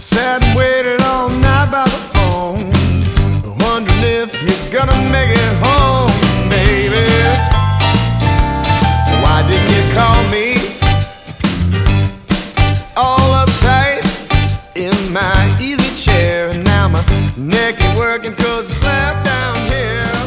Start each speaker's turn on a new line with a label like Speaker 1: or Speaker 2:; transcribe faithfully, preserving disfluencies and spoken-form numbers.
Speaker 1: sat and waited all night by the phone, wondering if you're gonna make it home, baby. Why didn't you call me? All uptight in my easy chair, and now my neck ain't working 'cause I slept down here.